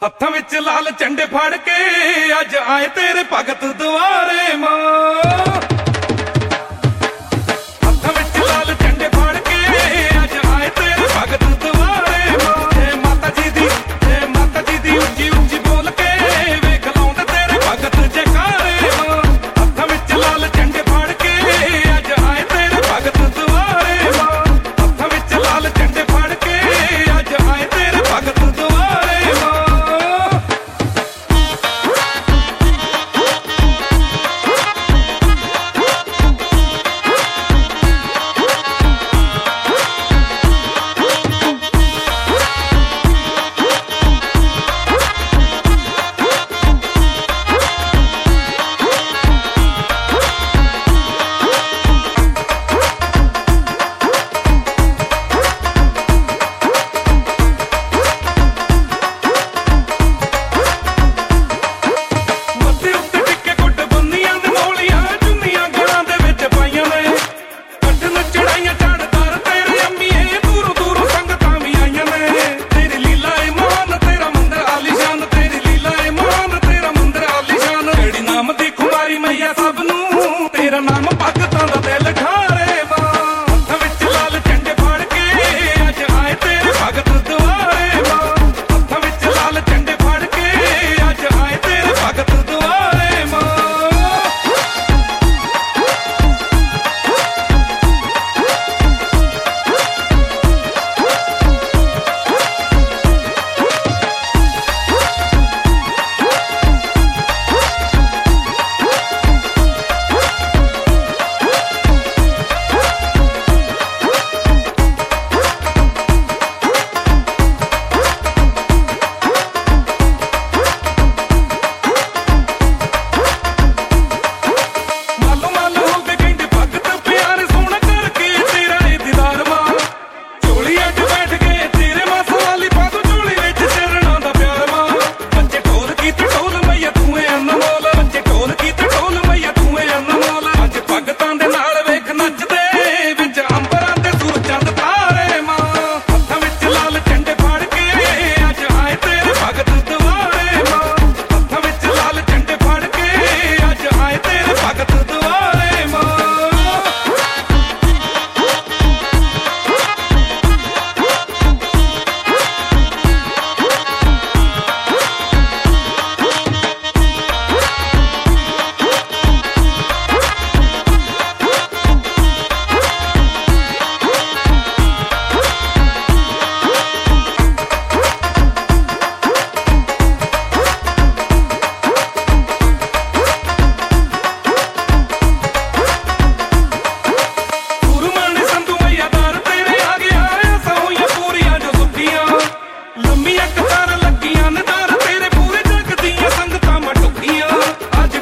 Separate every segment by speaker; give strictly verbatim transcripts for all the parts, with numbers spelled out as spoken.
Speaker 1: हत्थां विच लाल झंडे फड़ के अज आए तेरे भगत दुआरे मां। हत्थां विच लाल झंडे फड़ के अज आए तेरे भगत दुआरे मां। जय माता जी दी जय माता जी दी उच्ची उच्ची बोल के वेख लाउंदे तेरे भगत जयकारे मां। हत्थां विच लाल झंडे फड़ के अज आए तेरे भगत दुआरे मां। हत्थां विच लाल झंडे फड़ के अज आए तेरे भगत दुआरे मां। तेरा नाम भगतां दा दिल ठारे मां। हत्थां विच लाल झंडे फड़ के अज आए तेरे भगत दुआरे मां। हत्थां विच लाल झंडे फड़ के अज आए तेरे भगत दुआरे मां।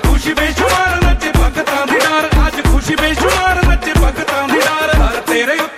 Speaker 1: तेरे